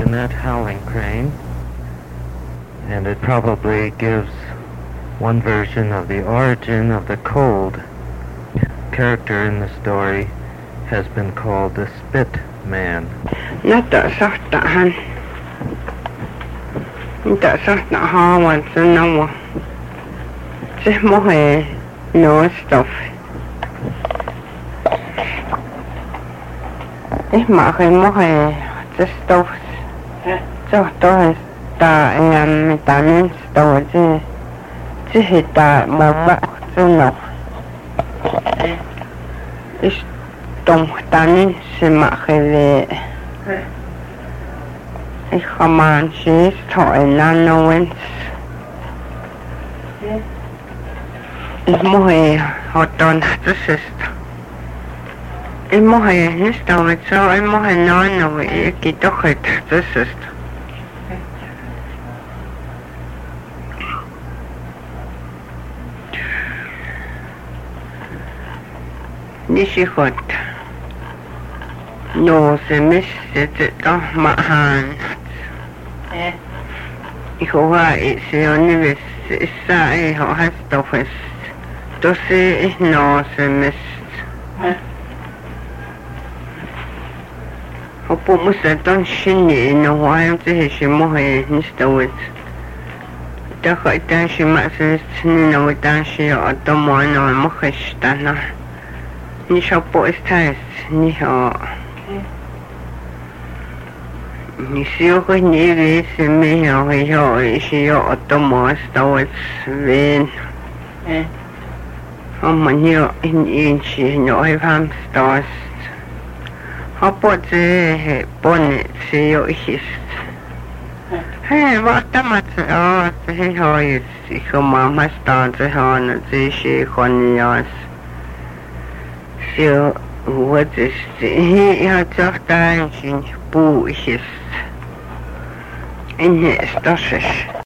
Annette Howling Crane, and it probably gives one version of the origin of the cold. Character in the story has been called the Spit Man. Nata sahtahan. Nata sahta hawan sunawa. Mohe no stuff. Mache mohe the stuff. So to ta metanin story. Hita mama suno. Is tom tanin simache. Ich man she's toy nanowens. Ich mohe hot on the sister. Ich mohe nicht damit so, ich mohe nano, ich geh doch it the sister. Nishikot. No, se missed doch mahan. Ich hoa it's the only is I has office. To say no, se missed. Hopo musta don shinny no why am to his mohe nista with. Daka itashi maxis nino with dashi or domono and mochestana. Nisha po is ties, niho. Nisio ni se me ho she or domo stowed vein. Manio in inchi no ham stars. Hopot the bonnet see your hist. Hey, what the matter? Oh, say how is your mamma starts a horn, the she conias. So, what is he had of dancing boo hist in his dosses.